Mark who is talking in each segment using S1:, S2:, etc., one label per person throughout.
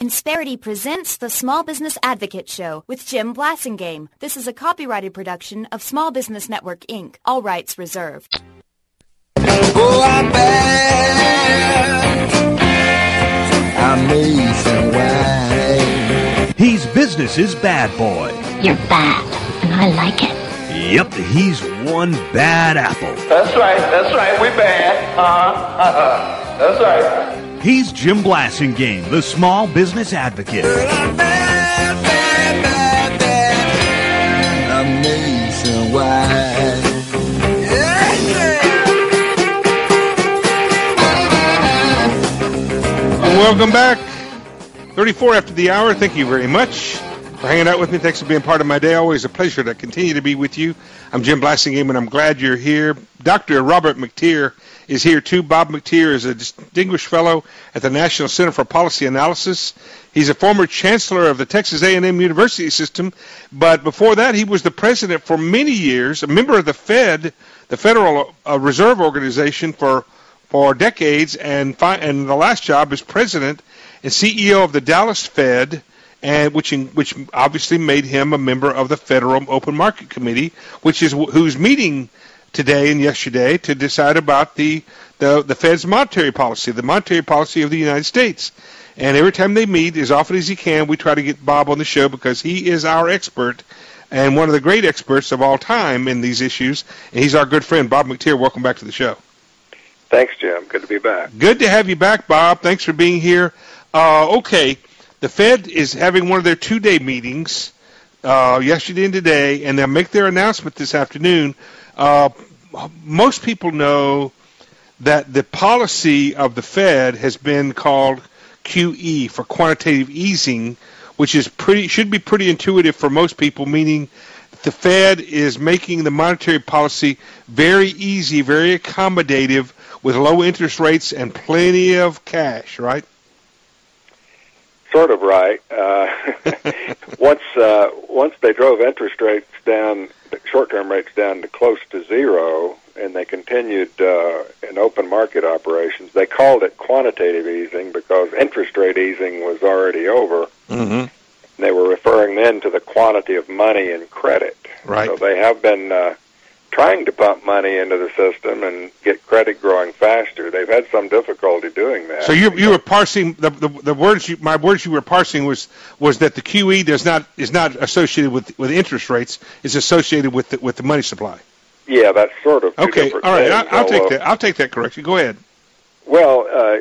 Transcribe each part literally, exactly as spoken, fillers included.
S1: Insperity presents the Small Business Advocate Show with Jim Blasingame. This is a copyrighted production of Small Business Network, Incorporated. All rights reserved.
S2: Oh, I'm bad. I'm nationwide.
S3: He's business's bad boy.
S4: You're bad, and I like it.
S3: Yep, he's one bad apple.
S5: That's right, that's right, we bad. Uh-huh, uh-huh. That's right.
S3: He's Jim Blasingame, the Small Business Advocate.
S2: Well, I'm bad, bad, bad, bad. I'm nationwide.
S6: Welcome back. thirty-four after the hour. Thank you very much for hanging out with me. Thanks for being part of my day. Always a pleasure to continue to be with you. I'm Jim Blasingame, and I'm glad you're here. Doctor Robert McTeer is here, too. Bob McTeer is a distinguished fellow at the National Center for Policy Analysis. He's a former chancellor of the Texas A and M University System, but before that, he was the president for many years, a member of the Fed, the Federal uh, Reserve Organization, for for decades, and fi- and the last job is president and C E O of the Dallas Fed, and which in, which obviously made him a member of the Federal Open Market Committee, which is wh- who's meeting today and yesterday to decide about the, the the Fed's monetary policy, the monetary policy of the United States. And every time they meet, as often as he can, we try to get Bob on the show because he is our expert and one of the great experts of all time in these issues. And he's our good friend, Bob McTeer. Welcome back to the show.
S7: Thanks, Jim. Good to be back.
S6: Good to have you back, Bob. Thanks for being here. Uh, okay, the Fed is having one of their two-day meetings uh, yesterday and today, and they'll make their announcement this afternoon. Uh, most people know that the policy of the Fed has been called Q E, for quantitative easing, which is pretty should be pretty intuitive for most people, meaning the Fed is making the monetary policy very easy, very accommodative, with low interest rates and plenty of cash, right?
S7: Sort of right. Uh, once uh, once they drove interest rates down, short-term rates down to close to zero, and they continued uh, in open market operations, they called it quantitative easing because interest rate easing was already over.
S6: Mm-hmm.
S7: They were referring then to the quantity of money and credit.
S6: Right.
S7: So they have been uh, trying to pump money into the system and get credit growing faster. They've had some difficulty doing that.
S6: So you you were parsing the the, the words you, my words you were parsing was was that the Q E does not is not associated with with interest rates. It's associated with the, with the money supply.
S7: Yeah, that's sort of two
S6: okay.
S7: different
S6: All right,
S7: things,
S6: I, I'll take
S7: although,
S6: that. I'll take that correction. Go ahead.
S7: Well, uh,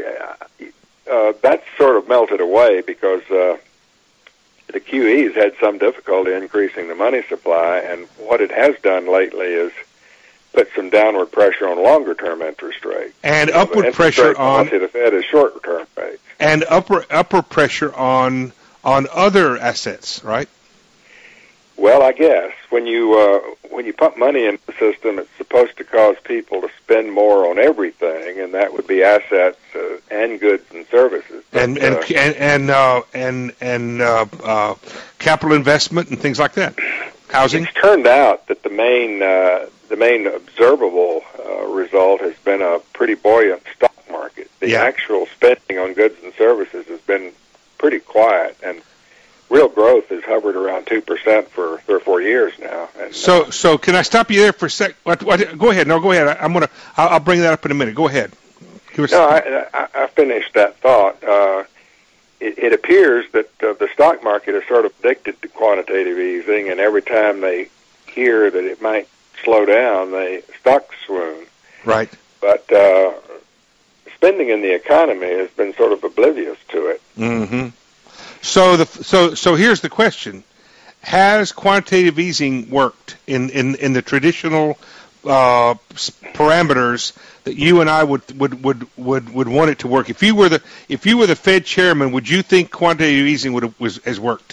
S7: uh, that's sort of melted away because uh, the Q E has had some difficulty increasing the money supply, and what it has done lately is put some downward pressure on longer-term interest rates.
S6: And
S7: you know,
S6: upward pressure on
S7: the Fed is short-term rates.
S6: And upper upper pressure on on other assets, right?
S7: Well, I guess when you uh, when you pump money into the system, it's supposed to cause people to spend more on everything, and that would be assets uh, and goods and services. But,
S6: and and
S7: uh,
S6: and and uh, and, and uh, uh, capital investment and things like that. Housing.
S7: It's turned out that the main uh, the main observable uh, result has been a pretty buoyant stock market. The
S6: Yeah.
S7: actual spending on goods and services has been pretty quiet, and real growth has hovered around two percent for three or four years now. And,
S6: So,
S7: uh,
S6: so can I stop you there for a sec? What, what, go ahead. No, go ahead. I, I'm gonna. I'll, I'll bring that up in a minute. Go ahead. You were-
S7: no, I, I, I finished that thought. Uh, it, it appears that uh, the stock market is sort of addicted to quantitative easing, and every time they hear that it might slow down, they stock swoon.
S6: Right.
S7: But uh, spending in the economy has been sort of oblivious to it.
S6: Mm-hmm. So the so so here's the question: has quantitative easing worked in in, in the traditional uh, parameters that you and I would, would would would would want it to work? If you were the if you were the Fed chairman, would you think quantitative easing would have, was has worked?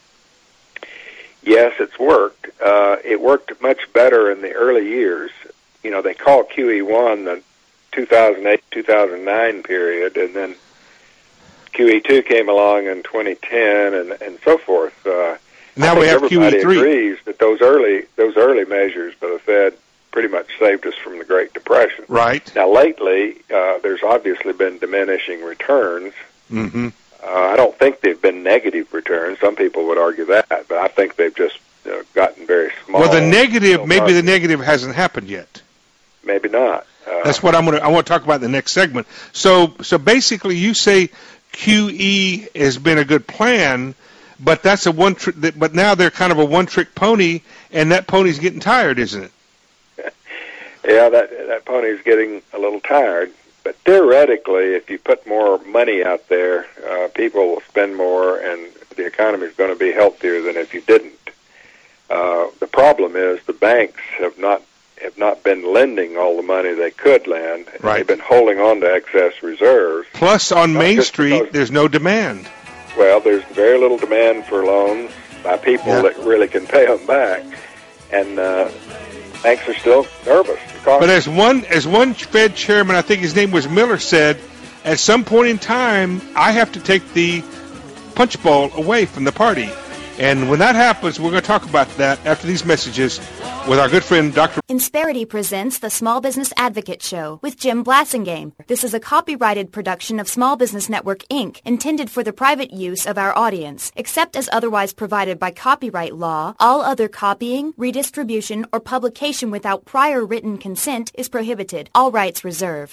S7: Yes, it's worked. Uh, it worked much better in the early years. You know, they call Q E one the two thousand eight two thousand nine period, and then Q E two came along in twenty ten, and, and so forth. Uh,
S6: Now
S7: I
S6: we
S7: think
S6: have Q E
S7: everybody
S6: three.
S7: agrees that those early those early measures by the Fed pretty much saved us from the Great Depression.
S6: Right.
S7: Now, lately, uh, there's obviously been diminishing returns.
S6: Mm-hmm.
S7: Uh, I don't think they've been negative returns. Some people would argue that, but I think they've just you know, gotten very small.
S6: Well, the negative, maybe
S7: market.
S6: the negative hasn't happened yet.
S7: Maybe not. Uh,
S6: That's what I'm going to. I want to talk about in the next segment. So, so basically, you say Q E has been a good plan, but that's a one. Tri- but now they're kind of a one-trick pony, and that pony's getting tired, isn't it?
S7: Yeah, that that pony's getting a little tired. But theoretically, if you put more money out there, uh, people will spend more, and the economy is going to be healthier than if you didn't. Uh, the problem is the banks have not have not been lending all the money they could lend. And
S6: Right.
S7: They've been holding on to excess reserves.
S6: Plus, on
S7: Not
S6: Main
S7: just
S6: Street,
S7: because-
S6: there's no demand.
S7: Well, there's very little demand for loans by people
S6: Yeah.
S7: that really can pay them back, and uh, banks are still nervous.
S6: But as one as one Fed chairman, I think his name was Miller, said, at some point in time, I have to take the punch bowl away from the party. And when that happens, we're going to talk about that after these messages with our good friend, Doctor
S1: Insperity presents the Small Business Advocate Show with Jim Blassingame. This is a copyrighted production of Small Business Network, Incorporated, intended for the private use of our audience. Except as otherwise provided by copyright law, all other copying, redistribution, or publication without prior written consent is prohibited. All rights reserved.